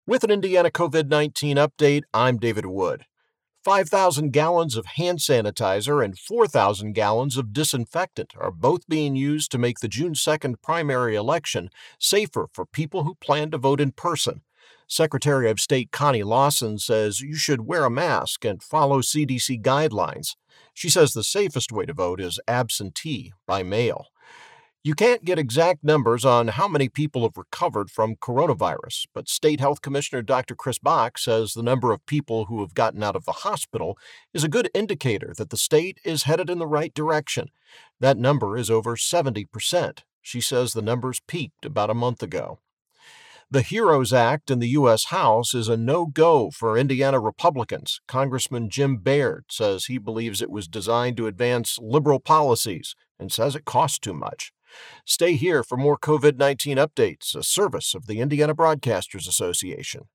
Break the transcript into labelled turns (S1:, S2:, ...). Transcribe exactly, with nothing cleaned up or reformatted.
S1: With an Indiana COVID nineteen update, I'm David Wood. five thousand gallons of hand sanitizer and four thousand gallons of disinfectant are both being used to make the June second primary election safer for people who plan to vote in person. Secretary of State Connie Lawson says you should wear a mask and follow C D C guidelines. She says the safest way to vote is absentee, by mail. You can't get exact numbers on how many people have recovered from coronavirus, but State Health Commissioner Doctor Chris Bach says the number of people who have gotten out of the hospital is a good indicator that the state is headed in the right direction. That number is over seventy percent. She says the numbers peaked about a month ago. The HEROES Act in the U S. House is a no-go for Indiana Republicans. Congressman Jim Baird says he believes it was designed to advance liberal policies and says it costs too much. Stay here for more COVID nineteen updates, a service of the Indiana Broadcasters Association.